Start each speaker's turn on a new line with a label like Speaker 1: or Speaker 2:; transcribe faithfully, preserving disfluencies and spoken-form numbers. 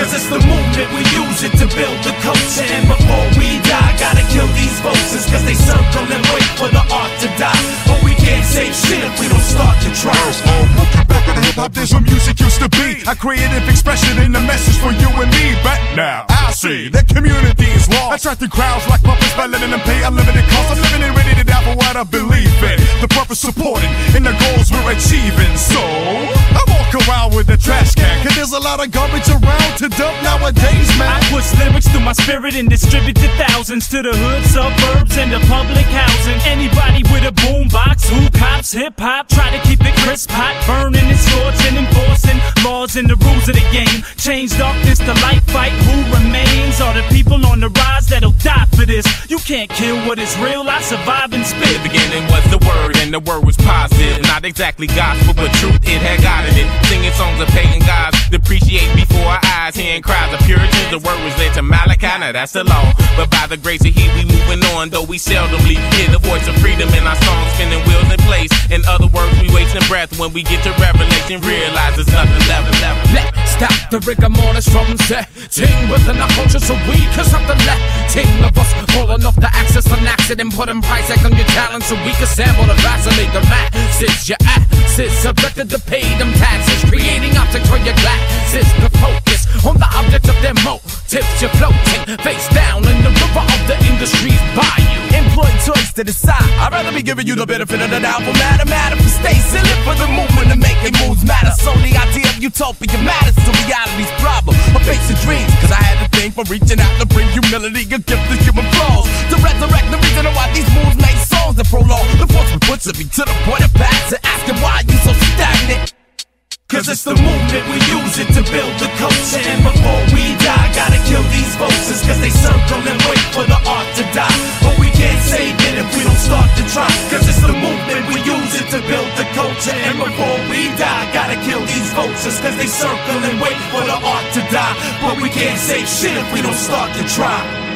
Speaker 1: Cause it's the movement, we use it to build the culture. And before we die, gotta kill these voices, cause they circle and wait for the art to die. But we can't save shit if we don't start to try.
Speaker 2: Looking back at hip-hop, there's where music used to be. A creative expression in the message for you and me. But now I see that community is lost, attracting crowds like puppets by letting them pay unlimited cost. I'm living and ready to die for what I believe in, the purpose supported, and the goals we're achieving. So I walk around with a trash can, cause there's a lot of garbage around to dump nowadays, man.
Speaker 3: I push lyrics through my spirit and distribute to thousands, to the hood, suburbs, and the public housing. Anybody with a boombox, who cops hip-hop, try to keep it crisp, hot, burning and scorching, enforcing laws and the rules of the game. Change darkness to light, fight, who remains are the people on the rise that'll die for this. You can't kill what is real, I survive and spit.
Speaker 4: The beginning was the word, and the word was positive. Not exactly gospel, but truth it had God in it. Singing songs of pagan gods, depreciate before our eyes, hearing cries of Puritans. The word was led to Malachi, now that's the law. But by the grace of He, we moving on, though we seldomly hear the voice of freedom in our songs, spinning wheels in place. In other words, we wasting breath when we get to Revelation, realize it's nothing level, level.
Speaker 5: Let's stop the rigor mortis from setting within our culture, so we can stop the letting of us falling off the axis on accident, putting price tag on your talent so we can sample to vacillate the masses. Your asses subjected to pay them taxes, creating objects for your glasses. The focus on the object of their motives, you're floating face down in the river of the industry's bayou.
Speaker 1: Employ choice to decide. I'd rather be giving you the benefit of the doubt. For matter, matter, for stay silly for the movement and making moves matter. So the idea of utopia matters to reality's problem. I face the dreams, cause I had a thing for reaching out to bring humility, a gift to human flaws. To resurrect the reason why these moves make songs that prolong the force we puts me to the point of pass and asking why you so stagnant. Cause it's the movement, we use it to build the culture. And before we die, gotta kill these voices, cause they circle and wait for the art to die. But we can't save it if we don't start to try. Cause it's the movement, we use it to build the culture. And before we die, gotta kill these vultures, cause they circle and wait for the art to die. But we can't save shit if we don't start to try.